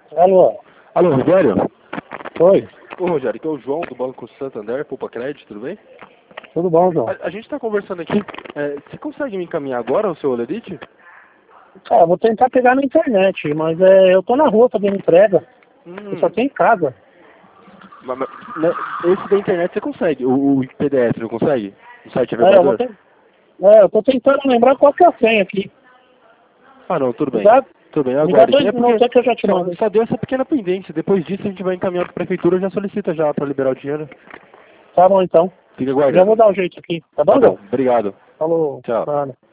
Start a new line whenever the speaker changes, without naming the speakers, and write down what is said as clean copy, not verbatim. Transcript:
Alô?
Alô, Rogério?
Oi,
Ô, Rogério, aqui é o João do Banco Santander, Poupa Crédito, tudo bem?
tudo bom, João?
A gente está conversando aqui. Você consegue me encaminhar agora o seu Olerite?
Eu vou tentar pegar na internet, mas eu tô na rua fazendo entrega. Eu só tenho em casa.
Né, esse da internet você consegue, o PDF, não consegue? No site
Eu vou
Elevador?
eu tô tentando lembrar qual que é a senha aqui.
Ah, não, tudo
Me
bem.
dá,
Tudo bem, eu
me dá
aguardo aqui.
2 minutos aí que eu já te mando.
Só deu essa pequena pendência. Depois disso a gente vai encaminhar para a prefeitura, já solicita já para liberar o dinheiro.
Tá bom, então.
Fica
Já vou
aguardando.
dar o jeito aqui. Tá
Tá
bom,
bom,
João?
obrigado.
Falou.
Tchau.
Mano.